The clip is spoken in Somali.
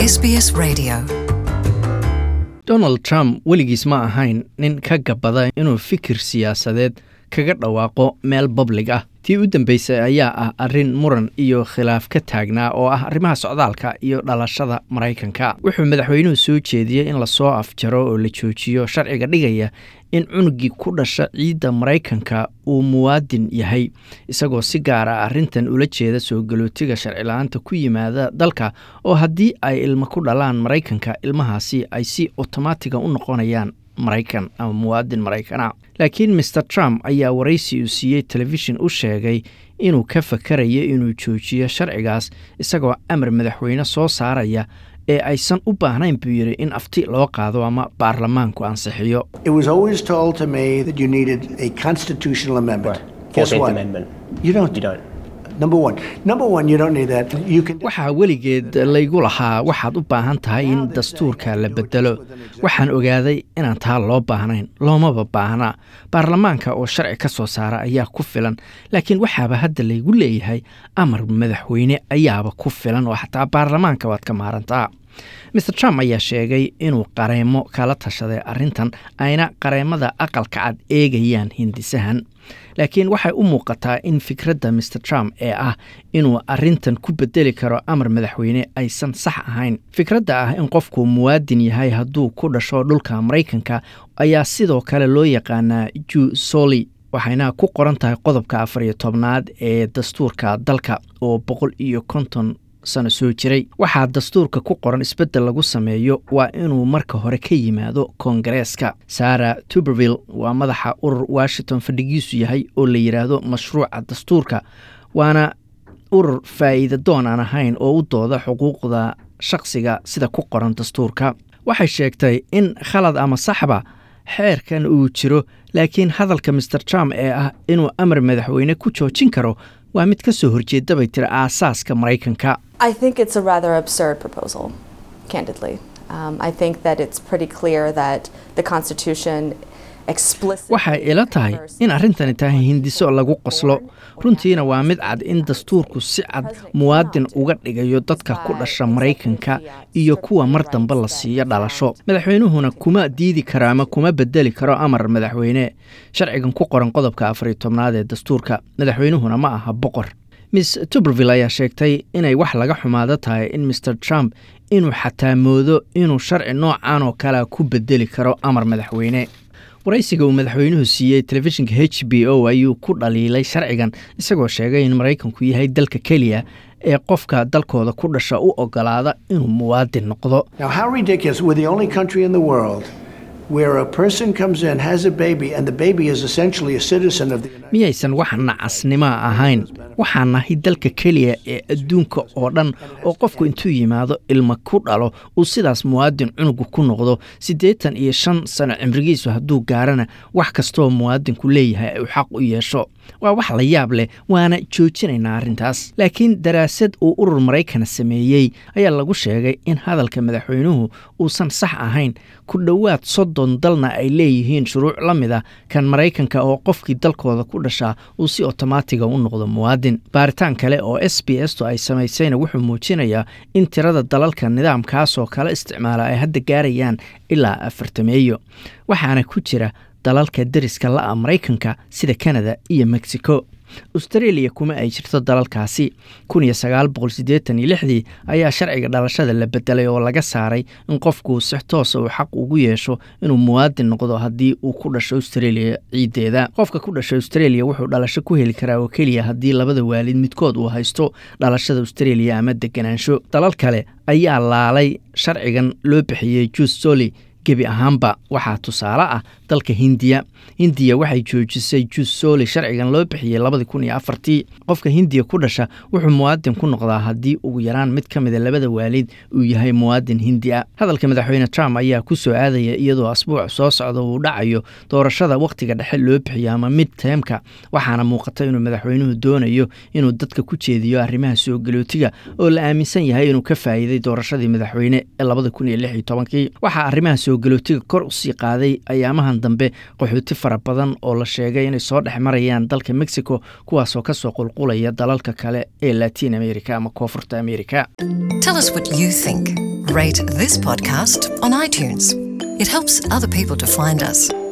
SBS Radio. Donald Trump weligiis ma ahayn nin ka gabada inuu fikir siyaasadeed kaga dhawaaqo meel public ah. tii u dambeysay ayaa ah arrin muran iyo khilaaf ka taagnaa oo ah arrimaha socdaalka iyo dhalashada Mareykanka. Wuxuu madaxweynuhu soo jeediyay in la soo afjaro oo la joojiyo sharciga dhigaya in cunugii ku dhasha ciidda Mareykanka uu muwaadin yahay, isagoo si gaar ah arrintan ula jeeda soo galootiga sharci la'aanta ku yimaada dalka oo haddii ay ilmo ku dhalaan Mareykanka, ilmahaasi ay si otomaatiga u noqonayaan Mareykan ama muwaadin Mareykana. Laakiin Mr. Trump ayaa waraysi uu siiyey television u sheegay inuu ka fakarayo inuu joojiyo sharcigaas isagoo amar madaxweyne soo saaraya ee aysan u baahnayn buu yiri in afti loo qaado ama baarlamaanku ansixiyo. It was always told to me that you needed a constitutional amendment. Right. Guess 14th what? Amendment. You don't. You don't. Number one, you don't need that. You can. waxaa weligeed laygu lahaa waxaad u baahan tahay in dastuurka la bedelo. Waxaan ogaaday inaan taa loo baahnayn, loomaba baahna. Baarlamaanka oo sharci ka soo saara ayaa ku filan, laakiin waxaaba hadda laygu leeyahay amar madaxweyne ayaaba ku filan oo xataa baarlamaanka waad ka maarantaa. Mr. Trump ayaa sheegay inuu qareemo kala tashaday arrintan ayna qareemada aqalka cad eegayaan hindisahan. Laakiin waxay u muuqataa in fikradda Mr. Trump ee ah inuu arrintan ku bedeli karo amar madaxweyne aysan sax ahayn. Fikradda ah in qofku muwaadin yahay hadduu ku dhasho dhulka Mareykanka ayaa sidoo kale loo yaqaanaa jus soli, waxayna ku qoran tahay qodobka 14aad ee dastuurka dalka oo 150 sano soo jiray. Waxaa dastuurka ku qoran isbeddel lagu sameeyo waa inuu marka hore ka yimaado Koongareeska. Sarah Tuberville waa madaxa urur Washington fadhigiisu yahay oo la yiraahdo mashruuca dastuurka, waana urur faa'iido doon aan ahayn oo u dooda xuquuqda shakhsiga sida ku qoran dastuurka. Waxay sheegtay in khalad ama saxba xeerkan uu jiro, laakiin hadalka Mr. Trump ee ah inuu amar madaxweyne ku joojin karo waa mid ka soo horjeeda bay tiri aasaaska Mareykanka. I think it's a rather absurd proposal, candidly. I think that it's pretty clear that the Constitution explicitly... waxay ila tahay in arrintani tahay hindiso lagu qoslo. Runtiina waa mid cad in dastuurku si cad muwaadin uga dhigayo dadka ku dhasha Mareykanka iyo kuwa mar dambe la siiyo dhalasho. Madaxweynuhuna kuma diidi karo ama kuma bedeli karo amar madaxweyne. Sharcigan ku qoran qodobka 14aad ee dastuurka. Madaxweynuhuna ma aha boqor. Miss Tuberville ayaa sheegtay inay wax laga xumaado tahay in Mr. Trump inuu xataa moodo inuu sharci noocan oo kale ku bedeli karo amar madaxweyne. waraysiga uu madaxweynuhu siiyey telefishinka HBO ayuu ku dhaliilay sharcigan isagoo sheegay in Mareykanku yahay dalka kaliya ee qofka dalkooda ku dhasha u ogolaada inuu muwaadin noqdo. Now, how ridiculous! We're the only country in the world where a person comes in, has a baby, and the baby is essentially a citizen of the United States. miyaysan wax nacasnimo ahayn. waxaan nahay dalka kaliya ee adduunka oo dhan oo qofku intuu yimaado ilmo ku dhalo uu sidaas muwaadin cunugu ku noqdo 85 sano cimrigiisu hadduu gaarana wax kastoo muwaadinku leeyahay uu xaq u yeesho. waa wax la yaab leh, waana joojinaynaa arrintaas. laakiin daraasad uu urur Mareykan sameeyey ayaa lagu sheegay in hadalka madaxweynuhu uusan sax ahayn. ku dhowaad 30 dalna ay leeyihiin shuruuc la mid ah kan Mareykanka oo qofkii dalkooda ku dhashaa uu si otomaatiga u noqdo muwaadin. baaritaan kale oo SBS ay samaysayna wuxuu muujinayaa in tirada dalalka nidaamkaas oo kala isticmaala ay hadda gaarayaan ilaa 40. waxaana ku jira dalalka deriska la Mareykanka sida Canada iyo Mexico. Australia kuma ay jirto dalalkaasi. 1986 ayaa sharciga dhalashada la bedelay oo laga saaray in qofku si toos ah xaq ugu yeesho inuu muwaadin noqdo haddii uu ku dhasho Australia ciideeda. qofka ku dhashay Australia wuxuu dhalasho ku heli karaa oo kaliya haddii labada waalid midkood uu haysto dhalashada Australia ama deganaansho. dalal kale ayaa laalay sharcigan loo bixiyay jus soli gebi ahaanba. waxaa tusaale ah dalka Hindiya waxay joojisay jus soli sharcigan loo bixiyay 2004. qofka Hindiya ku dhasha wuxuu muwaadin ku noqdaa haddii ugu yaraan mid ka mid ah labada waalid uu yahay muwaadin Hindi ah. hadalka madaxweyne Trump ayaa ku soo aadaya iyadoo asbuuc soo socda uu dhacayo doorashada waqtiga dhexe loo bixiyo ama midtermka, waxaana muuqata inuu madaxweynuhu doonayo inuu dadka ku jeediyo arrimaha soo galootiga oo la aaminsan yahay inuu ka faa'iiday doorashadii madaxweyne ee 2016. waxaa arrimaha soo galootiga kor u sii qaaday ayaamahan dambe qaxooti fara badan oo la sheegay inay soo dhex marayaan dalka Mexico kuwaasoo ka soo qulqulaya dalalka kale ee Latin America ama Koonfurta America. Tell us what you think. rate this podcast on iTunes. It helps other people to find us.